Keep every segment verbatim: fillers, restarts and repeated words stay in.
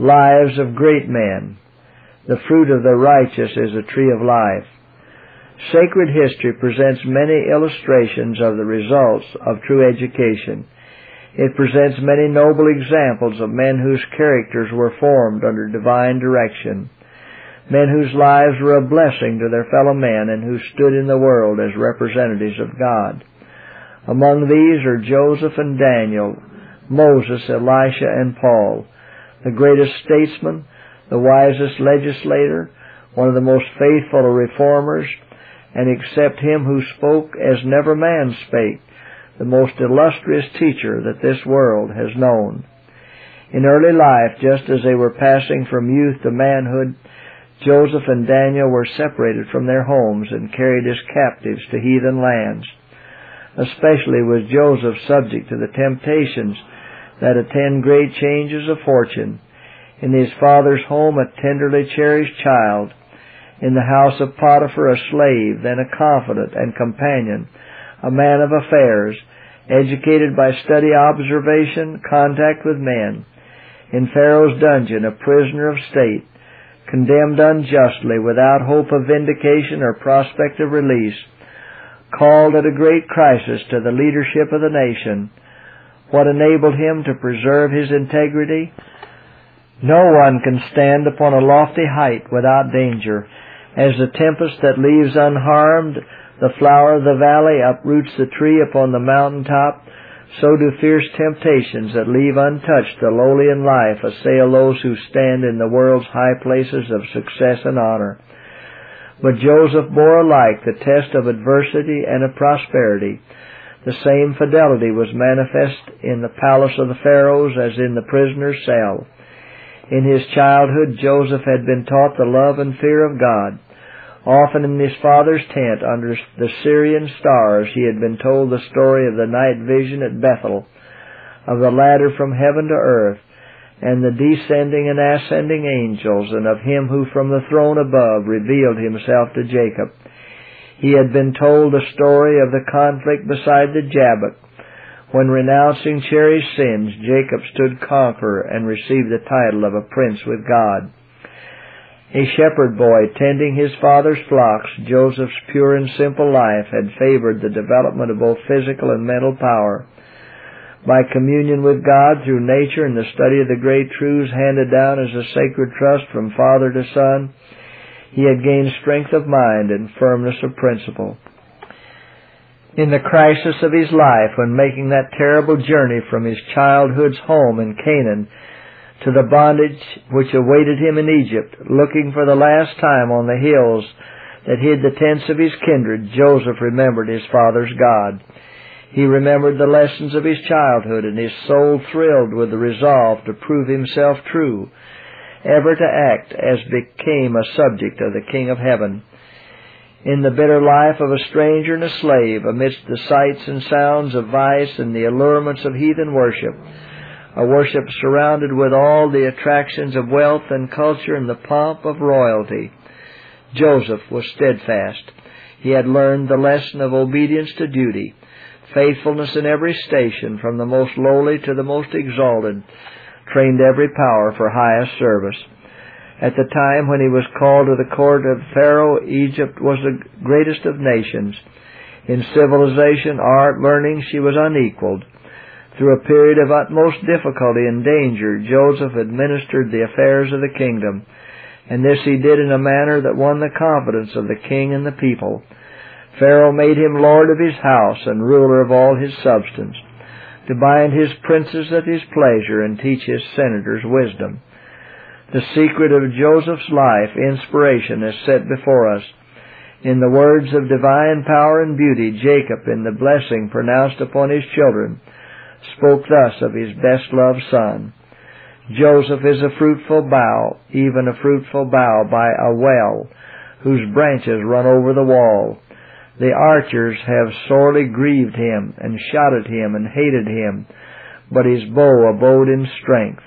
lives of great men. The fruit of the righteous is a tree of life. Sacred history presents many illustrations of the results of true education. It presents many noble examples of men whose characters were formed under divine direction, men whose lives were a blessing to their fellow men and who stood in the world as representatives of God. Among these are Joseph and Daniel, Moses, Elisha, and Paul, the greatest statesman, the wisest legislator, one of the most faithful of reformers, and except him who spoke as never man spake, the most illustrious teacher that this world has known. In early life, just as they were passing from youth to manhood, Joseph and Daniel were separated from their homes and carried as captives to heathen lands. Especially was Joseph subject to the temptations that attend great changes of fortune. In his father's home, a tenderly cherished child. In the house of Potiphar, a slave, then a confidant and companion, a man of affairs, educated by study, observation, contact with men. In Pharaoh's dungeon, a prisoner of state, condemned unjustly, without hope of vindication or prospect of release, called at a great crisis to the leadership of the nation. What enabled him to preserve his integrity? No one can stand upon a lofty height without danger. As the tempest that leaves unharmed the flower of the valley uproots the tree upon the mountain top, so do fierce temptations that leave untouched the lowly in life assail those who stand in the world's high places of success and honor. But Joseph bore alike the test of adversity and of prosperity. The same fidelity was manifest in the palace of the Pharaohs as in the prisoner's cell. In his childhood, Joseph had been taught the love and fear of God. Often in his father's tent under the Syrian stars, he had been told the story of the night vision at Bethel, of the ladder from heaven to earth, and the descending and ascending angels, and of him who from the throne above revealed himself to Jacob. He had been told the story of the conflict beside the Jabbok, when renouncing cherished sins, Jacob stood conqueror and received the title of a prince with God. A shepherd boy tending his father's flocks, Joseph's pure and simple life had favored the development of both physical and mental power. By communion with God through nature and the study of the great truths handed down as a sacred trust from father to son, he had gained strength of mind and firmness of principle. In the crisis of his life, when making that terrible journey from his childhood's home in Canaan to the bondage which awaited him in Egypt, looking for the last time on the hills that hid the tents of his kindred, Joseph remembered his father's God. He remembered the lessons of his childhood, and his soul thrilled with the resolve to prove himself true, ever to act as became a subject of the King of Heaven. In the bitter life of a stranger and a slave, amidst the sights and sounds of vice and the allurements of heathen worship, a worship surrounded with all the attractions of wealth and culture and the pomp of royalty, Joseph was steadfast. He had learned the lesson of obedience to duty, faithfulness in every station, from the most lowly to the most exalted, trained every power for highest service. At the time when he was called to the court of Pharaoh, Egypt was the greatest of nations. In civilization, art, learning, she was unequaled. Through a period of utmost difficulty and danger, Joseph administered the affairs of the kingdom, and this he did in a manner that won the confidence of the king and the people. Pharaoh made him lord of his house and ruler of all his substance, to bind his princes at his pleasure and teach his senators wisdom. The secret of Joseph's life, inspiration, is set before us. In the words of divine power and beauty, Jacob, in the blessing pronounced upon his children, spoke thus of his best-loved son. Joseph is a fruitful bough, even a fruitful bough by a well, whose branches run over the wall. The archers have sorely grieved him, and shot at him, and hated him, but his bow abode in strength.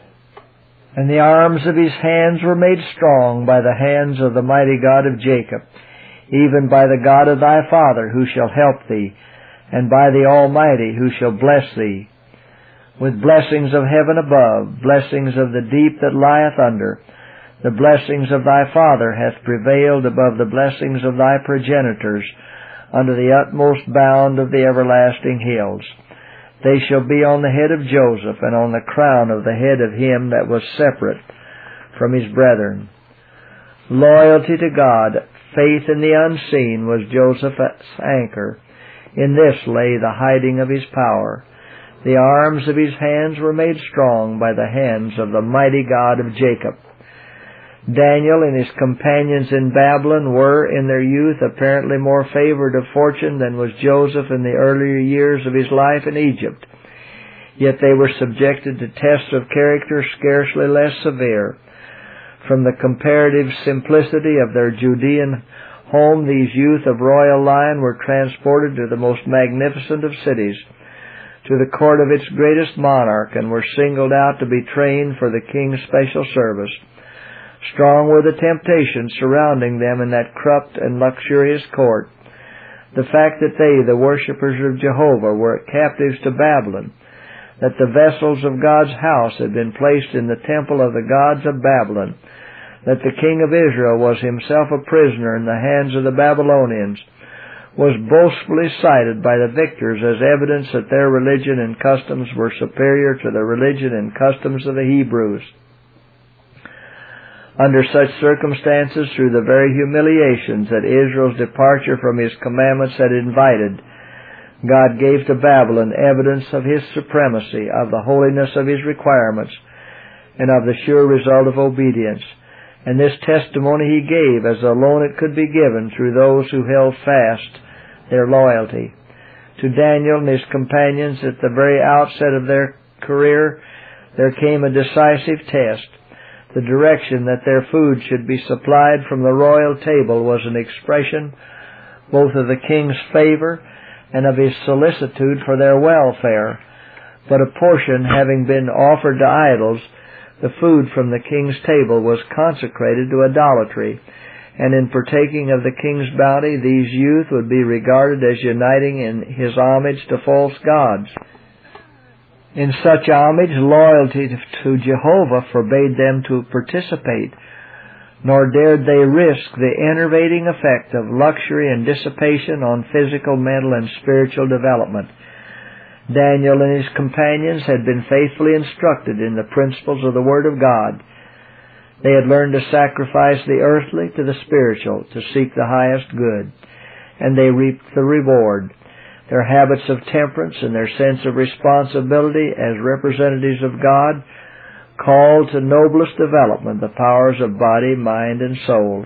And the arms of his hands were made strong by the hands of the mighty God of Jacob, even by the God of thy father, who shall help thee, and by the Almighty, who shall bless thee. with blessings of heaven above, blessings of the deep that lieth under. The blessings of thy father hath prevailed above the blessings of thy progenitors, under the utmost bound of the everlasting hills. They shall be on the head of Joseph, and on the crown of the head of him that was separate from his brethren. Loyalty to God, faith in the unseen, was Joseph's anchor. In this lay the hiding of his power. The arms of his hands were made strong by the hands of the mighty God of Jacob. Daniel and his companions in Babylon were, in their youth, apparently more favored of fortune than was Joseph in the earlier years of his life in Egypt. Yet they were subjected to tests of character scarcely less severe. From the comparative simplicity of their Judean home, these youth of royal line were transported to the most magnificent of cities, to the court of its greatest monarch, and were singled out to be trained for the king's special service. Strong were the temptations surrounding them in that corrupt and luxurious court. The fact that they, the worshippers of Jehovah, were captives to Babylon, that the vessels of God's house had been placed in the temple of the gods of Babylon, that the king of Israel was himself a prisoner in the hands of the Babylonians, was boastfully cited by the victors as evidence that their religion and customs were superior to the religion and customs of the Hebrews. Under such circumstances, through the very humiliations that Israel's departure from his commandments had invited, God gave to Babylon evidence of his supremacy, of the holiness of his requirements, and of the sure result of obedience. And this testimony he gave as alone it could be given through those who held fast their loyalty. To Daniel and his companions, at the very outset of their career, there came a decisive test. The direction that their food should be supplied from the royal table was an expression both of the king's favor and of his solicitude for their welfare. But a portion having been offered to idols, the food from the king's table was consecrated to idolatry, and in partaking of the king's bounty, these youth would be regarded as uniting in his homage to false gods. In such homage, loyalty to Jehovah forbade them to participate, nor dared they risk the enervating effect of luxury and dissipation on physical, mental, and spiritual development. Daniel and his companions had been faithfully instructed in the principles of the Word of God. They had learned to sacrifice the earthly to the spiritual, to seek the highest good, and they reaped the reward. Their habits of temperance and their sense of responsibility as representatives of God called to noblest development the powers of body, mind, and soul.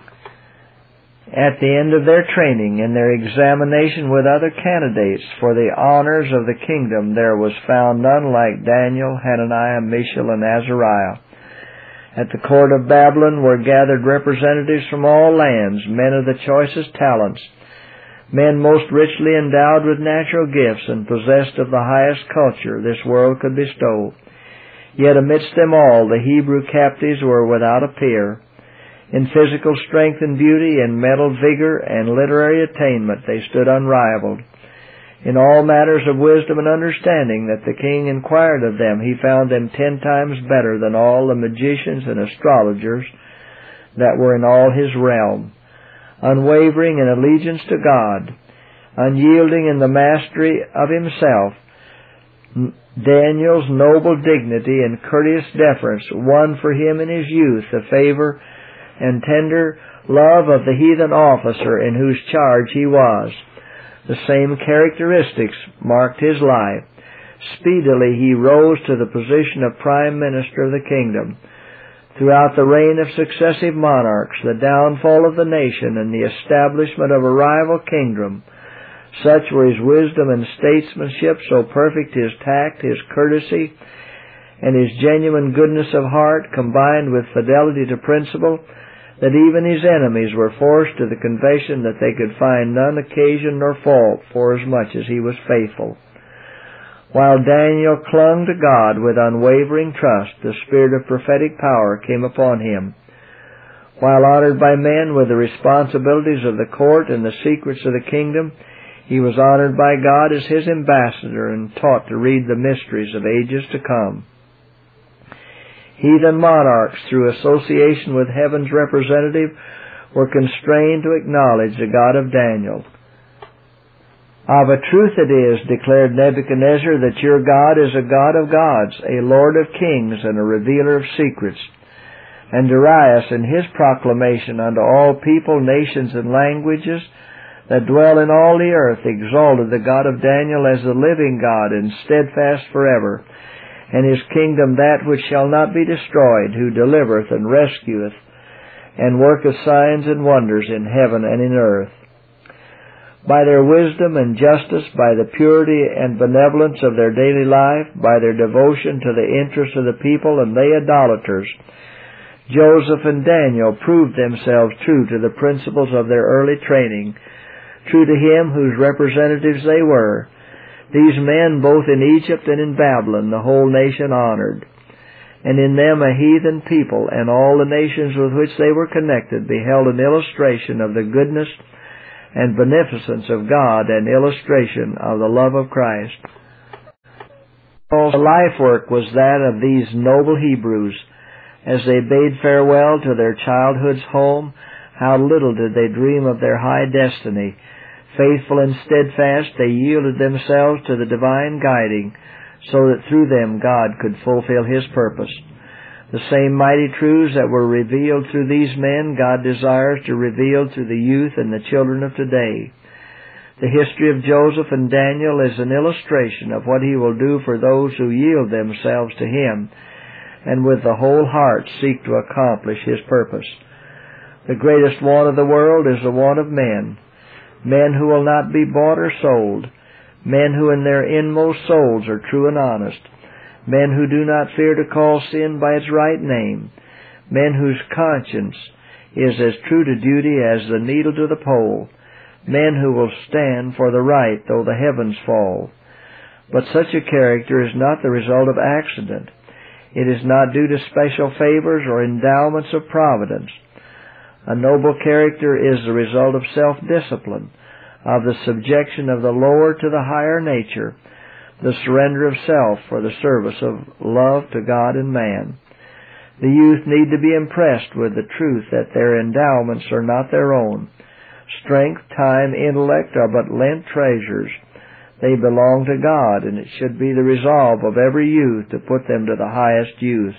At the end of their training and their examination with other candidates for the honors of the kingdom, there was found none like Daniel, Hananiah, Mishael, and Azariah. At the court of Babylon were gathered representatives from all lands, men of the choicest talents, men most richly endowed with natural gifts and possessed of the highest culture this world could bestow. Yet amidst them all the Hebrew captives were without a peer. In physical strength and beauty, in mental vigor and literary attainment, they stood unrivaled. In all matters of wisdom and understanding that the king inquired of them, he found them ten times better than all the magicians and astrologers that were in all his realm. Unwavering in allegiance to God, unyielding in the mastery of himself, Daniel's noble dignity and courteous deference won for him in his youth the favor and tender love of the heathen officer in whose charge he was. The same characteristics marked his life. Speedily he rose to the position of prime minister of the kingdom. Throughout the reign of successive monarchs, the downfall of the nation and the establishment of a rival kingdom, such were his wisdom and statesmanship, so perfect his tact, his courtesy, and his genuine goodness of heart, combined with fidelity to principle, that even his enemies were forced to the confession that they could find none occasion nor fault for as much as he was faithful. While Daniel clung to God with unwavering trust, the spirit of prophetic power came upon him. While honored by men with the responsibilities of the court and the secrets of the kingdom, He was honored by God as His ambassador and taught to read the mysteries of ages to come. Heathen monarchs, through association with heaven's representative, were constrained to acknowledge the God of Daniel. Of a truth it is, declared Nebuchadnezzar, that your God is a God of gods, a Lord of kings, and a revealer of secrets. And Darius, in his proclamation unto all people, nations, and languages that dwell in all the earth, exalted the God of Daniel as the living God, and steadfast forever, and His kingdom that which shall not be destroyed, who delivereth and rescueth, and worketh signs and wonders in heaven and in earth. By their wisdom and justice, by the purity and benevolence of their daily life, by their devotion to the interests of the people and they idolaters, Joseph and Daniel proved themselves true to the principles of their early training, true to Him whose representatives they were. These men, both in Egypt and in Babylon, the whole nation honored, and in them a heathen people and all the nations with which they were connected beheld an illustration of the goodness and beneficence of God, and illustration of the love of Christ. The life work was that of these noble Hebrews. As they bade farewell to their childhood's home, how little did they dream of their high destiny. Faithful and steadfast, they yielded themselves to the divine guiding, so that through them God could fulfill His purpose. The same mighty truths that were revealed through these men, God desires to reveal through the youth and the children of today. The history of Joseph and Daniel is an illustration of what He will do for those who yield themselves to Him, and with the whole heart seek to accomplish His purpose. The greatest want of the world is the want of men. Men who will not be bought or sold. Men who in their inmost souls are true and honest. Men who do not fear to call sin by its right name. Men whose conscience is as true to duty as the needle to the pole. Men who will stand for the right though the heavens fall. But such a character is not the result of accident. It is not due to special favors or endowments of providence. A noble character is the result of self-discipline, of the subjection of the lower to the higher nature, the surrender of self for the service of love to God and man. The youth need to be impressed with the truth that their endowments are not their own. Strength, time, intellect are but lent treasures. They belong to God, and it should be the resolve of every youth to put them to the highest use.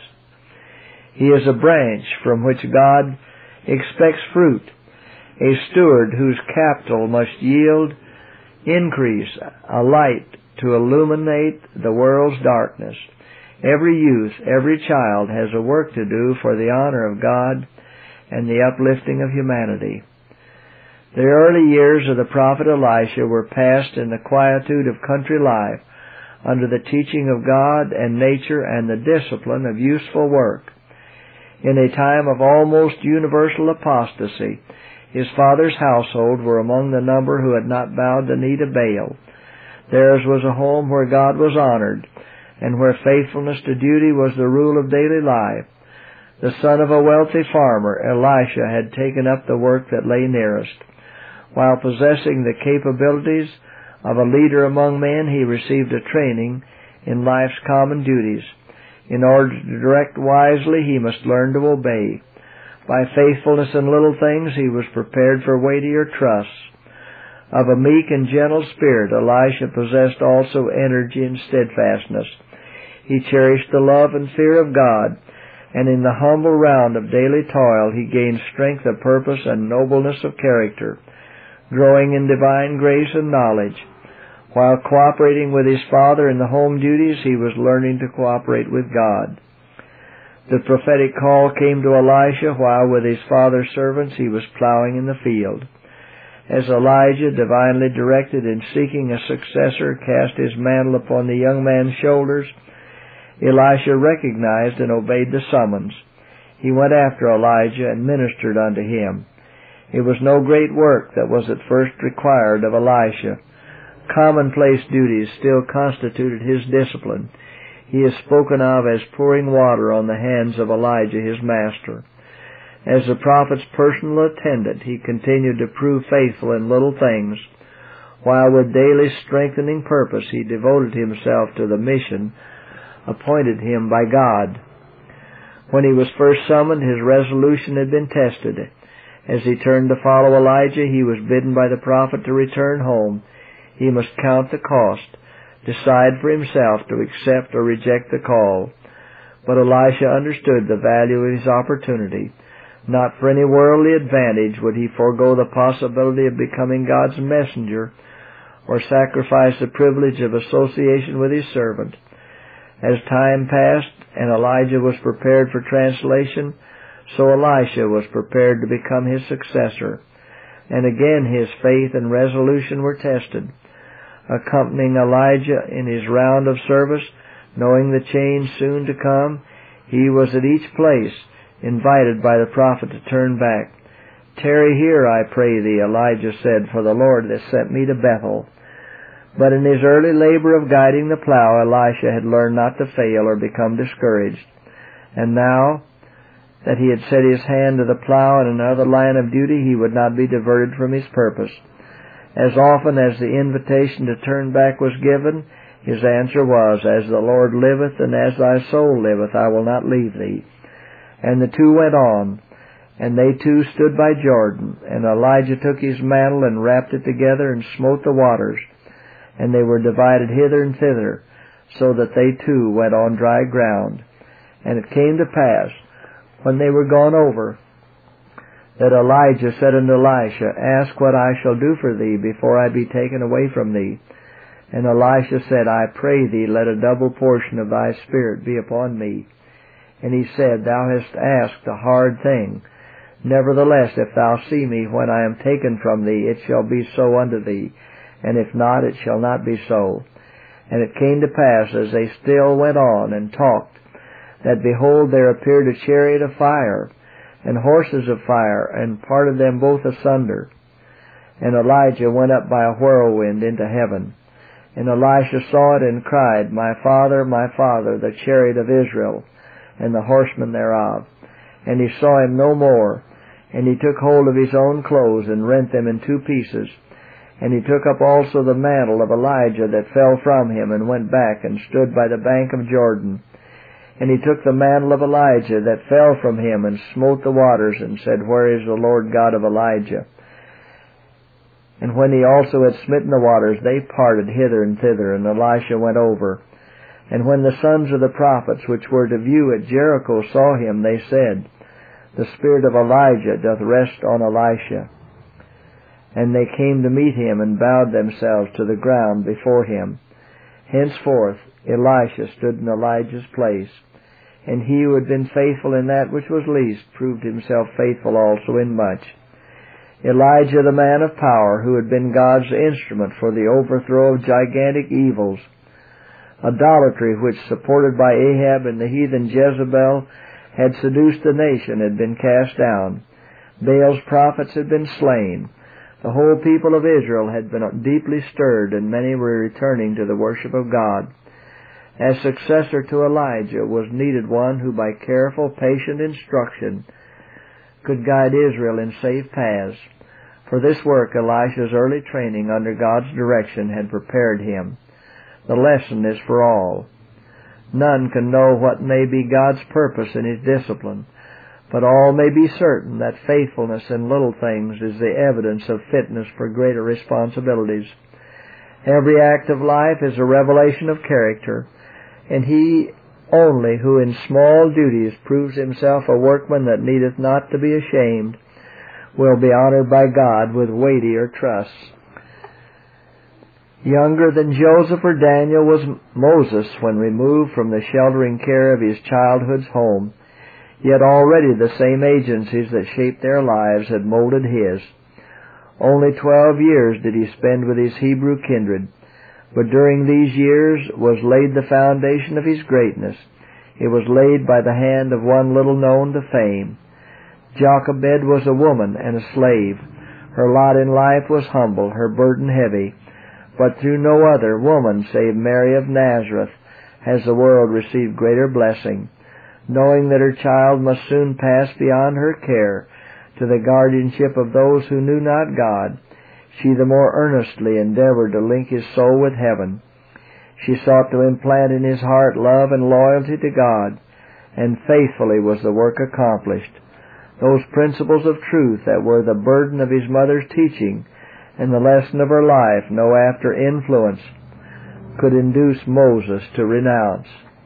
He is a branch from which God expects fruit, a steward whose capital must yield increase, a light to illuminate the world's darkness. Every youth, every child has a work to do for the honor of God and the uplifting of humanity. The early years of the prophet Elisha were passed in the quietude of country life, under the teaching of God and nature and the discipline of useful work. In a time of almost universal apostasy, his father's household were among the number who had not bowed the knee to Baal. Theirs was a home where God was honored, and where faithfulness to duty was the rule of daily life. The son of a wealthy farmer, Elisha had taken up the work that lay nearest. While possessing the capabilities of a leader among men, he received a training in life's common duties. In order to direct wisely, he must learn to obey. By faithfulness in little things, he was prepared for weightier trusts. Of a meek and gentle spirit, Elisha possessed also energy and steadfastness. He cherished the love and fear of God, and in the humble round of daily toil, he gained strength of purpose and nobleness of character, growing in divine grace and knowledge. While cooperating with his father in the home duties, he was learning to cooperate with God. The prophetic call came to Elisha while with his father's servants he was plowing in the field. As Elijah, divinely directed in seeking a successor, cast his mantle upon the young man's shoulders, Elisha recognized and obeyed the summons. He went after Elijah and ministered unto him. It was no great work that was at first required of Elisha. Commonplace duties still constituted his discipline. He is spoken of as pouring water on the hands of Elijah, his master. As the prophet's personal attendant, he continued to prove faithful in little things. while with daily strengthening purpose he devoted himself to the mission appointed him by God. When he was first summoned, his resolution had been tested. As he turned to follow Elijah, he was bidden by the prophet to return home. He must count the cost, decide for himself to accept or reject the call. But Elisha understood the value of his opportunity. Not for any worldly advantage would he forego the possibility of becoming God's messenger or sacrifice the privilege of association with his servant. As time passed and Elijah was prepared for translation, so Elisha was prepared to become his successor. And again his faith and resolution were tested. Accompanying Elijah in his round of service, knowing the change soon to come, he was at each place invited by the prophet to turn back. "Tarry here, I pray thee," Elijah said, "for the Lord has sent me to Bethel." But in his early labor of guiding the plow, Elisha had learned not to fail or become discouraged. And now that he had set his hand to the plow in another line of duty, he would not be diverted from his purpose. As often as the invitation to turn back was given, his answer was, "As the Lord liveth, and as thy soul liveth, I will not leave thee." And the two went on, and they too stood by Jordan. And Elijah took his mantle and wrapped it together and smote the waters, and they were divided hither and thither, so that they too went on dry ground. And it came to pass, when they were gone over, that Elijah said unto Elisha, "Ask what I shall do for thee before I be taken away from thee." And Elisha said, "I pray thee, let a double portion of thy spirit be upon me." And he said, "Thou hast asked a hard thing. Nevertheless, if thou see me when I am taken from thee, it shall be so unto thee, and if not, it shall not be so." And it came to pass, as they still went on and talked, that behold, there appeared a chariot of fire, and horses of fire, and parted them both asunder. And Elijah went up by a whirlwind into heaven. And Elisha saw it, and cried, "My father, my father, the chariot of Israel, and the horsemen thereof." And he saw him no more. And he took hold of his own clothes, and rent them in two pieces. And he took up also the mantle of Elijah that fell from him, and went back, and stood by the bank of Jordan. And he took the mantle of Elijah that fell from him, and smote the waters, and said, "Where is the Lord God of Elijah?" And when he also had smitten the waters, they parted hither and thither, and Elisha went over. And when the sons of the prophets which were to view at Jericho saw him, they said, "The spirit of Elijah doth rest on Elisha." And they came to meet him, and bowed themselves to the ground before him. Henceforth Elisha stood in Elijah's place, and he who had been faithful in that which was least proved himself faithful also in much. Elijah, the man of power, who had been God's instrument for the overthrow of gigantic evils, idolatry which, supported by Ahab and the heathen Jezebel, had seduced the nation, had been cast down. Baal's prophets had been slain. The whole people of Israel had been deeply stirred, and many were returning to the worship of God. As successor to Elijah was needed one who, by careful, patient instruction, could guide Israel in safe paths. For this work, Elisha's early training under God's direction had prepared him. The lesson is for all. None can know what may be God's purpose in his discipline, but all may be certain that faithfulness in little things is the evidence of fitness for greater responsibilities. Every act of life is a revelation of character, and he only who in small duties proves himself a workman that needeth not to be ashamed will be honored by God with weightier trusts. Younger than Joseph or Daniel was Moses when removed from the sheltering care of his childhood's home, yet already the same agencies that shaped their lives had molded his. Only twelve years did he spend with his Hebrew kindred, but during these years was laid the foundation of his greatness. It was laid by the hand of one little known to fame. Jochebed was a woman and a slave. Her lot in life was humble, her burden heavy, but through no other woman save Mary of Nazareth has the world received greater blessing. Knowing that her child must soon pass beyond her care to the guardianship of those who knew not God, she the more earnestly endeavored to link his soul with heaven. She sought to implant in his heart love and loyalty to God, and faithfully was the work accomplished. Those principles of truth that were the burden of his mother's teaching and the lesson of her life, no after influence could induce Moses to renounce.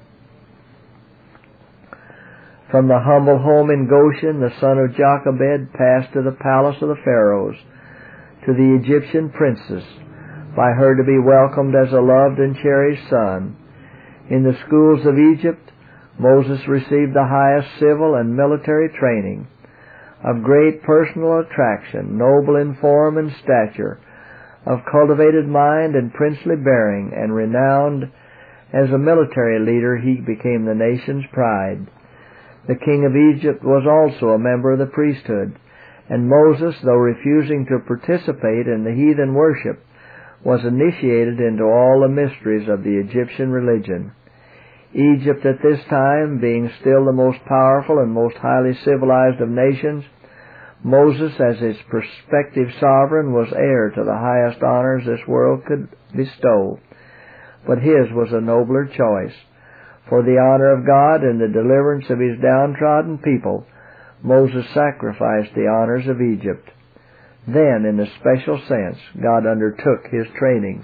From the humble home in Goshen, the son of Jochebed passed to the palace of the Pharaohs, to the Egyptian princess, by her to be welcomed as a loved and cherished son. In the schools of Egypt, Moses received the highest civil and military training. Of great personal attraction, noble in form and stature, of cultivated mind and princely bearing, and renowned as a military leader, he became the nation's pride. The king of Egypt was also a member of the priesthood, and Moses, though refusing to participate in the heathen worship, was initiated into all the mysteries of the Egyptian religion. Egypt at this time, being still the most powerful and most highly civilized of nations, Moses, as its prospective sovereign, was heir to the highest honors this world could bestow. But his was a nobler choice. For the honor of God and the deliverance of his downtrodden people, Moses sacrificed the honors of Egypt. Then, in a special sense, God undertook his training.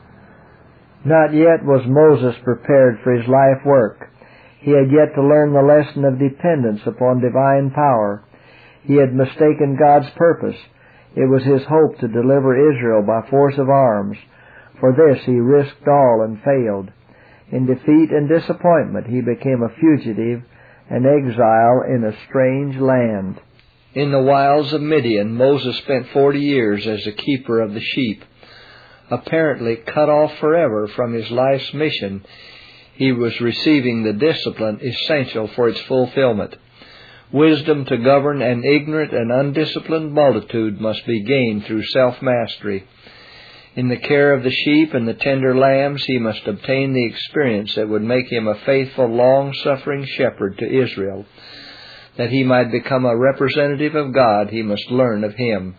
Not yet was Moses prepared for his life work. He had yet to learn the lesson of dependence upon divine power. He had mistaken God's purpose. It was his hope to deliver Israel by force of arms. For this he risked all and failed. In defeat and disappointment he became a fugitive, an exile in a strange land. In the wilds of Midian, Moses spent forty years as a keeper of the sheep. Apparently cut off forever from his life's mission, he was receiving the discipline essential for its fulfillment. Wisdom to govern an ignorant and undisciplined multitude must be gained through self-mastery. In the care of the sheep and the tender lambs, he must obtain the experience that would make him a faithful, long-suffering shepherd to Israel. That he might become a representative of God, he must learn of Him.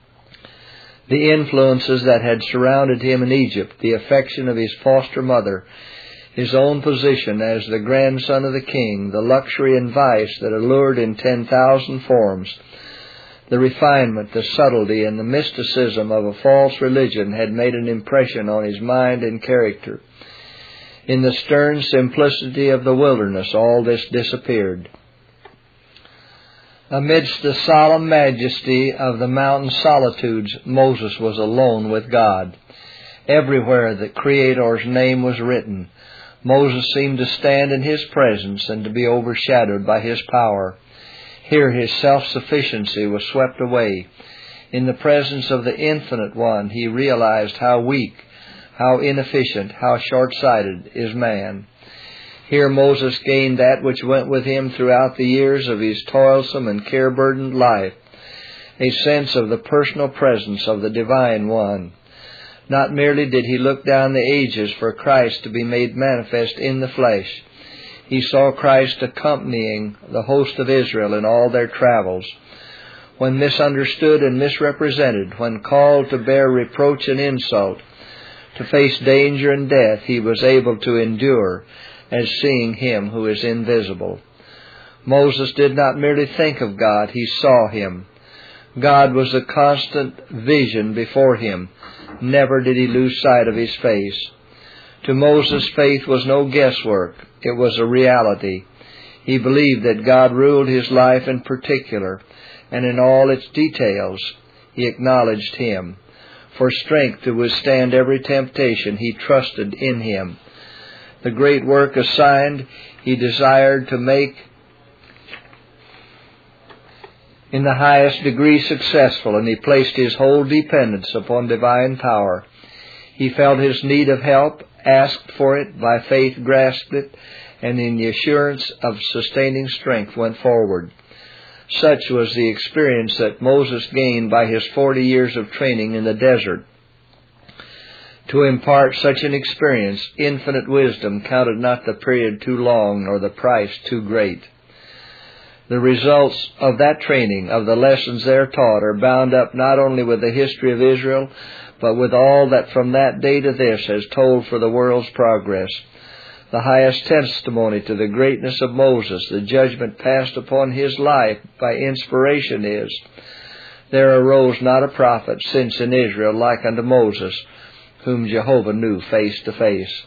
The influences that had surrounded him in Egypt, the affection of his foster mother, his own position as the grandson of the king, the luxury and vice that allured in ten thousand forms, the refinement, the subtlety, and the mysticism of a false religion had made an impression on his mind and character. In the stern simplicity of the wilderness, all this disappeared. Amidst the solemn majesty of the mountain solitudes, Moses was alone with God. Everywhere the Creator's name was written, Moses seemed to stand in His presence and to be overshadowed by His power. Here his self-sufficiency was swept away. In the presence of the Infinite One, he realized how weak, how inefficient, how short-sighted is man. Here Moses gained that which went with him throughout the years of his toilsome and care-burdened life, a sense of the personal presence of the Divine One. Not merely did he look down the ages for Christ to be made manifest in the flesh. He saw Christ accompanying the host of Israel in all their travels. When misunderstood and misrepresented, when called to bear reproach and insult, to face danger and death, he was able to endure as seeing Him who is invisible. Moses did not merely think of God, he saw Him. God was a constant vision before him. Never did he lose sight of His face. To Moses, faith was no guesswork. It was a reality. He believed that God ruled his life in particular, and in all its details he acknowledged Him. For strength to withstand every temptation, he trusted in Him. The great work assigned, he desired to make in the highest degree successful, and he placed his whole dependence upon divine power. He felt his need of help, asked for it, by faith grasped it, and in the assurance of sustaining strength went forward. Such was the experience that Moses gained by his forty years of training in the desert. To impart such an experience, infinite wisdom counted not the period too long nor the price too great. The results of that training, of the lessons there taught, are bound up not only with the history of Israel, but with all that from that day to this has told for the world's progress. The highest testimony to the greatness of Moses, the judgment passed upon his life by inspiration, is, there arose not a prophet since in Israel like unto Moses, whom Jehovah knew face to face.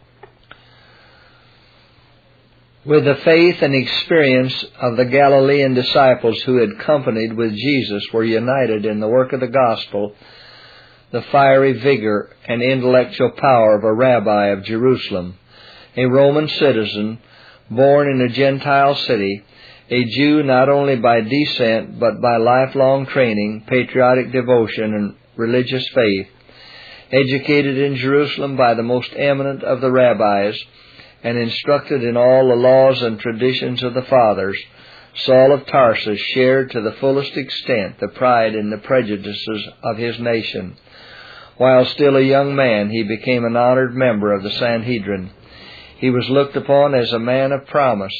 With the faith and experience of the Galilean disciples who had companied with Jesus were united in the work of the gospel, the fiery vigor and intellectual power of a rabbi of Jerusalem, a Roman citizen, born in a Gentile city, a Jew not only by descent but by lifelong training, patriotic devotion, and religious faith, educated in Jerusalem by the most eminent of the rabbis, and instructed in all the laws and traditions of the fathers, Saul of Tarsus shared to the fullest extent the pride and the prejudices of his nation. While still a young man, he became an honored member of the Sanhedrin. He was looked upon as a man of promise,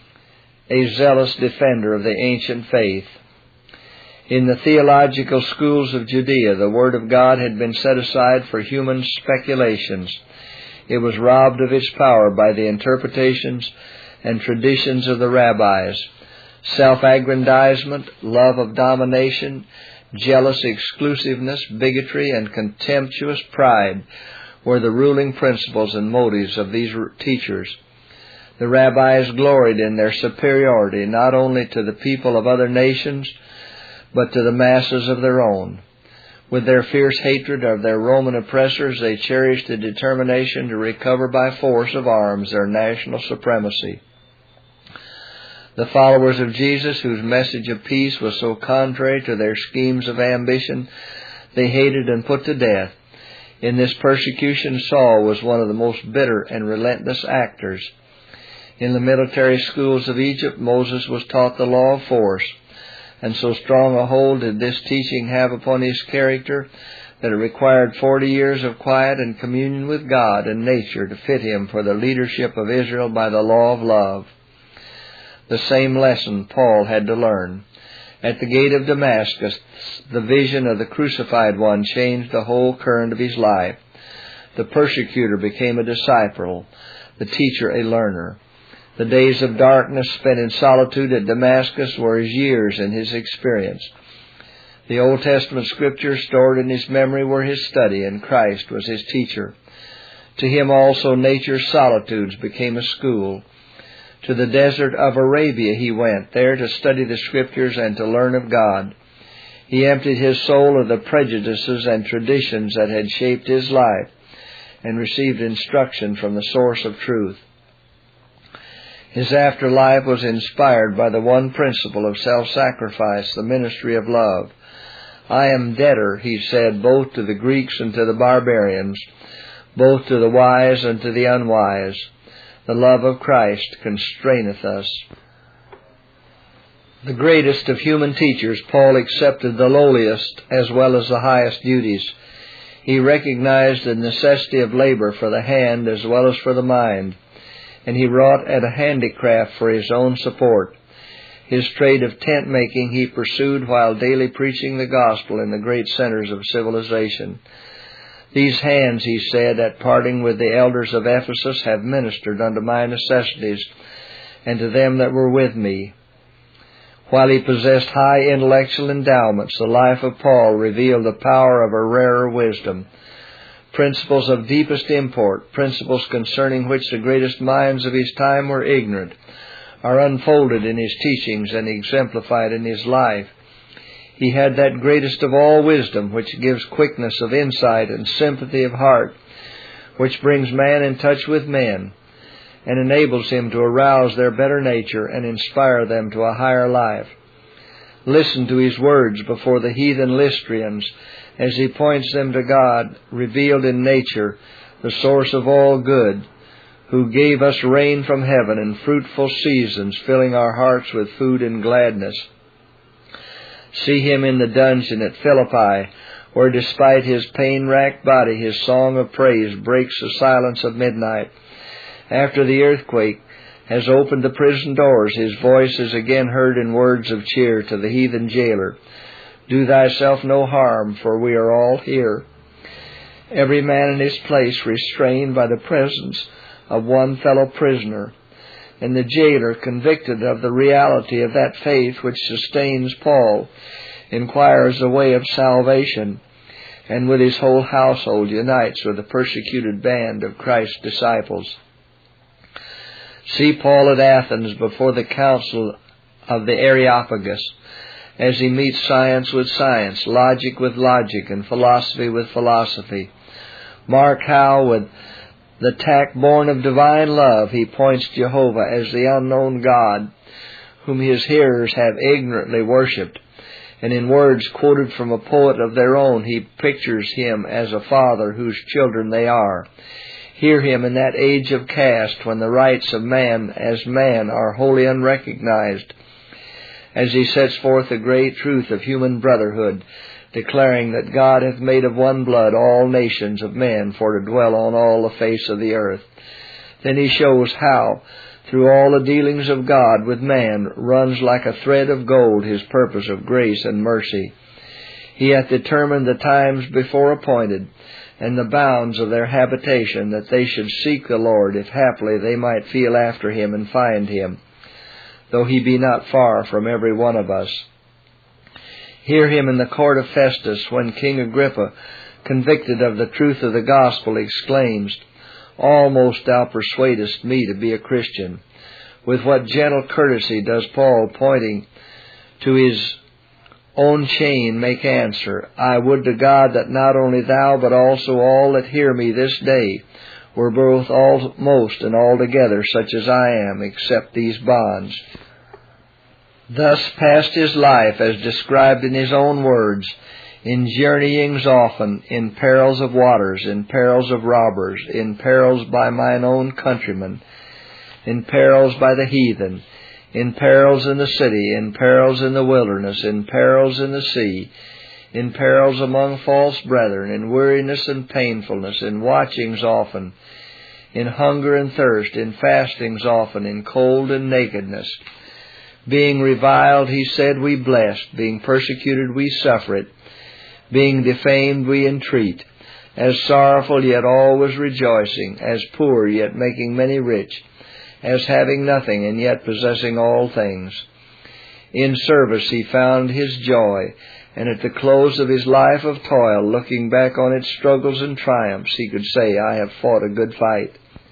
a zealous defender of the ancient faith. In the theological schools of Judea, the Word of God had been set aside for human speculations. It was robbed of its power by the interpretations and traditions of the rabbis. Self-aggrandizement, love of domination, jealous exclusiveness, bigotry, and contemptuous pride were the ruling principles and motives of these teachers. The rabbis gloried in their superiority not only to the people of other nations, but to the masses of their own. With their fierce hatred of their Roman oppressors, they cherished a determination to recover by force of arms their national supremacy. The followers of Jesus, whose message of peace was so contrary to their schemes of ambition, they hated and put to death. In this persecution, Saul was one of the most bitter and relentless actors. In the military schools of Egypt, Moses was taught the law of force. And so strong a hold did this teaching have upon his character that it required forty years of quiet and communion with God and nature to fit him for the leadership of Israel by the law of love. The same lesson Paul had to learn. At the gate of Damascus, the vision of the crucified one changed the whole current of his life. The persecutor became a disciple, the teacher a learner. The days of darkness spent in solitude at Damascus were his years in his experience. The Old Testament scriptures stored in his memory were his study, and Christ was his teacher. To him also nature's solitudes became a school. To the desert of Arabia he went, there to study the scriptures and to learn of God. He emptied his soul of the prejudices and traditions that had shaped his life, and received instruction from the source of truth. His afterlife was inspired by the one principle of self-sacrifice, the ministry of love. I am debtor, he said, both to the Greeks and to the barbarians, both to the wise and to the unwise. The love of Christ constraineth us. The greatest of human teachers, Paul accepted the lowliest as well as the highest duties. He recognized the necessity of labor for the hand as well as for the mind, and he wrought at a handicraft for his own support. His trade of tent-making he pursued while daily preaching the gospel in the great centers of civilization. These hands, he said, at parting with the elders of Ephesus, have ministered unto my necessities, and to them that were with me. While he possessed high intellectual endowments, the life of Paul revealed the power of a rarer wisdom. Principles of deepest import, principles concerning which the greatest minds of his time were ignorant, are unfolded in his teachings and exemplified in his life. He had that greatest of all wisdom, which gives quickness of insight and sympathy of heart, which brings man in touch with men, and enables him to arouse their better nature and inspire them to a higher life. Listen to his words before the heathen Lystrians, as he points them to God, revealed in nature, the source of all good, who gave us rain from heaven and fruitful seasons, filling our hearts with food and gladness. See him in the dungeon at Philippi, where despite his pain-racked body, his song of praise breaks the silence of midnight. After the earthquake, has opened the prison doors. His voice is again heard in words of cheer to the heathen jailer. Do thyself no harm, for we are all here. Every man in his place, restrained by the presence of one fellow prisoner. And the jailer, convicted of the reality of that faith which sustains Paul, inquires the way of salvation, and with his whole household unites with the persecuted band of Christ's disciples. See Paul at Athens before the council of the Areopagus, as he meets science with science, logic with logic, and philosophy with philosophy. Mark how, with the tact born of divine love, he points Jehovah as the unknown God, whom his hearers have ignorantly worshipped. And in words quoted from a poet of their own, he pictures him as a father whose children they are. Hear him in that age of caste, when the rights of man as man are wholly unrecognized, as he sets forth the great truth of human brotherhood, declaring that God hath made of one blood all nations of men for to dwell on all the face of the earth. Then he shows how, through all the dealings of God with man, runs like a thread of gold his purpose of grace and mercy. He hath determined the times before appointed, and the bounds of their habitation, that they should seek the Lord, if haply they might feel after him and find him, though he be not far from every one of us. Hear him in the court of Festus, when King Agrippa, convicted of the truth of the gospel, exclaims, Almost thou persuadest me to be a Christian. With what gentle courtesy does Paul, pointing to his own chain, make answer, I would to God that not only thou, but also all that hear me this day, were both almost and altogether such as I am, except these bonds. Thus passed his life, as described in his own words, in journeyings often, in perils of waters, in perils of robbers, in perils by mine own countrymen, in perils by the heathen, in perils in the city, in perils in the wilderness, in perils in the sea, in perils among false brethren, in weariness and painfulness, in watchings often, in hunger and thirst, in fastings often, in cold and nakedness. Being reviled, he said, we blessed. Being persecuted, we suffer it. Being defamed, we entreat. As sorrowful, yet always rejoicing. As poor, yet making many rich. As having nothing, and yet possessing all things. In service he found his joy, and at the close of his life of toil, looking back on its struggles and triumphs, he could say, I have fought a good fight.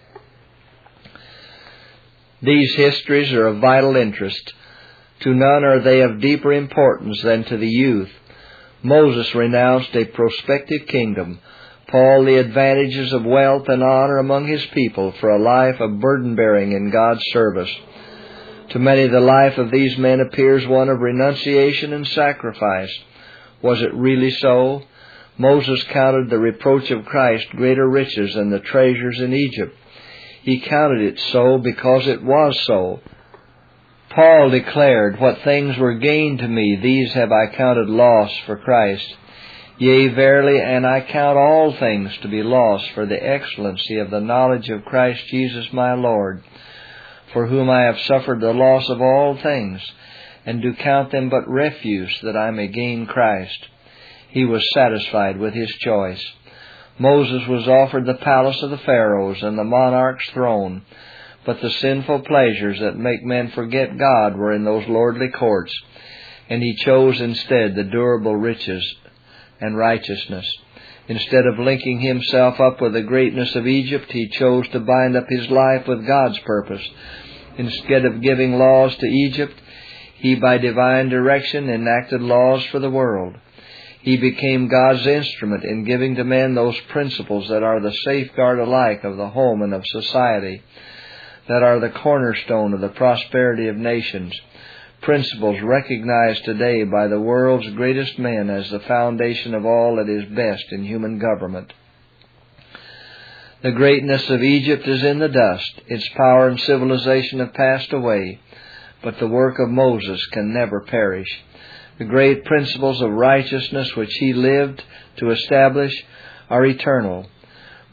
These histories are of vital interest. To none are they of deeper importance than to the youth. Moses renounced a prospective kingdom, Paul the advantages of wealth and honor among his people, for a life of burden-bearing in God's service. To many the life of these men appears one of renunciation and sacrifice. Was it really so? Moses counted the reproach of Christ greater riches than the treasures in Egypt. He counted it so because it was so. Paul declared, What things were gained to me, these have I counted loss for Christ. Yea, verily, and I count all things to be loss for the excellency of the knowledge of Christ Jesus my Lord, for whom I have suffered the loss of all things, and do count them but refuse, that I may gain Christ. He was satisfied with his choice. Moses was offered the palace of the Pharaohs and the monarch's throne, but the sinful pleasures that make men forget God were in those lordly courts, and he chose instead the durable riches and righteousness. Instead of linking himself up with the greatness of Egypt, he chose to bind up his life with God's purpose. Instead of giving laws to Egypt, he by divine direction enacted laws for the world. He became God's instrument in giving to men those principles that are the safeguard alike of the home and of society, that are the cornerstone of the prosperity of nations, principles recognized today by the world's greatest men as the foundation of all that is best in human government. The greatness of Egypt is in the dust. Its power and civilization have passed away, but the work of Moses can never perish. The great principles of righteousness which he lived to establish are eternal.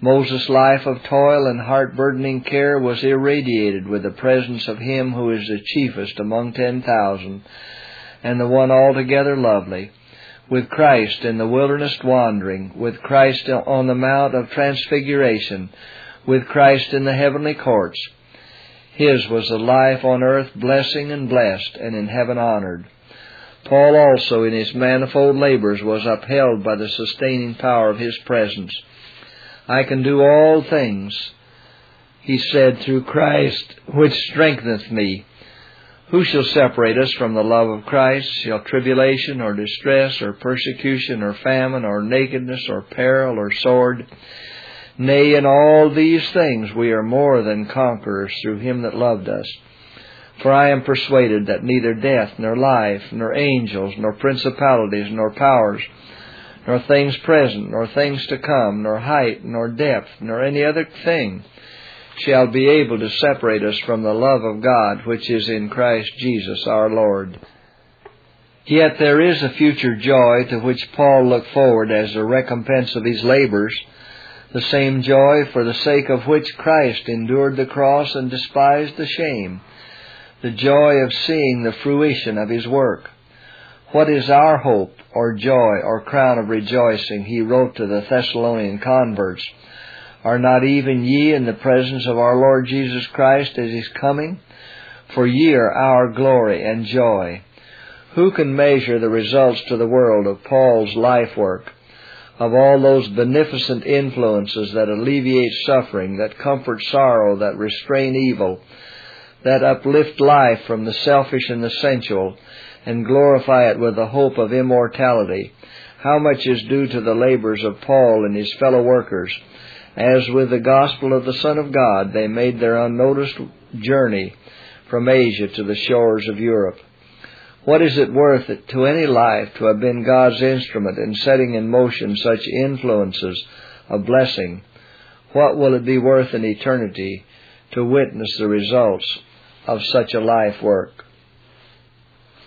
Moses' life of toil and heart-burdening care was irradiated with the presence of Him who is the chiefest among ten thousand, and the one altogether lovely, with Christ in the wilderness wandering, with Christ on the Mount of Transfiguration, with Christ in the heavenly courts. His was a life on earth blessing and blessed, and in heaven honored. Paul also in his manifold labors was upheld by the sustaining power of His presence. I can do all things, he said, through Christ, which strengtheneth me. Who shall separate us from the love of Christ? Shall tribulation, or distress, or persecution, or famine, or nakedness, or peril, or sword? Nay, in all these things we are more than conquerors through Him that loved us. For I am persuaded that neither death, nor life, nor angels, nor principalities, nor powers, nor things present, nor things to come, nor height, nor depth, nor any other thing shall be able to separate us from the love of God, which is in Christ Jesus our Lord. Yet there is a future joy to which Paul looked forward as a recompense of his labors, the same joy for the sake of which Christ endured the cross and despised the shame, the joy of seeing the fruition of His work. What is our hope, or joy, or crown of rejoicing? He wrote to the Thessalonian converts. Are not even ye in the presence of our Lord Jesus Christ at His coming? For ye are our glory and joy. Who can measure the results to the world of Paul's life work, of all those beneficent influences that alleviate suffering, that comfort sorrow, that restrain evil, that uplift life from the selfish and the sensual, and glorify it with the hope of immortality? How much is due to the labors of Paul and his fellow workers, as with the gospel of the Son of God they made their unnoticed journey from Asia to the shores of Europe. What is it worth it to any life to have been God's instrument in setting in motion such influences of blessing? What will it be worth in eternity to witness the results of such a life work?